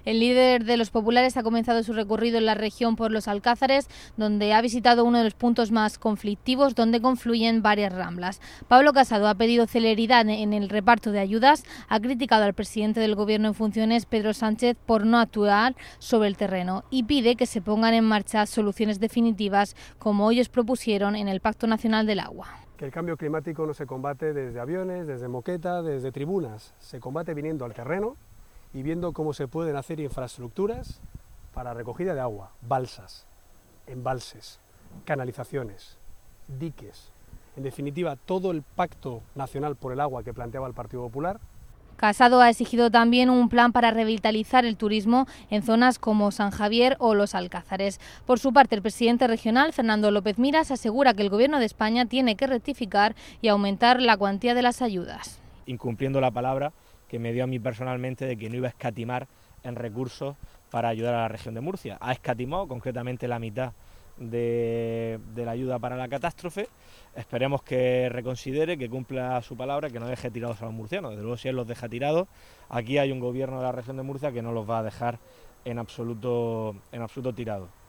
El líder de los populares ha comenzado su recorrido en la región por los Alcázares, donde ha visitado uno de los puntos más conflictivos, donde confluyen varias ramblas. Pablo Casado ha pedido celeridad en el reparto de ayudas, ha criticado al presidente del Gobierno en funciones, Pedro Sánchez, por no actuar sobre el terreno y pide que se pongan en marcha soluciones definitivas, como ellos propusieron en el Pacto Nacional del Agua. Que el cambio climático no se combate desde aviones, desde moqueta, desde tribunas, se combate viniendo al terreno y viendo cómo se pueden hacer infraestructuras para recogida de agua, balsas, embalses, canalizaciones, diques, en definitiva todo el Pacto Nacional por el Agua que planteaba el Partido Popular. Casado ha exigido también un plan para revitalizar el turismo en zonas como San Javier o Los Alcázares. Por su parte, el presidente regional, Fernando López Miras, asegura que el Gobierno de España tiene que rectificar y aumentar la cuantía de las ayudas. Incumpliendo la palabra que me dio a mí personalmente de que no iba a escatimar en recursos para ayudar a la región de Murcia. Ha escatimado concretamente la mitad de la ayuda para la catástrofe. Esperemos que reconsidere, que cumpla su palabra, que no deje tirados a los murcianos. Desde luego, si él los deja tirados, aquí hay un gobierno de la región de Murcia que no los va a dejar en absoluto tirados.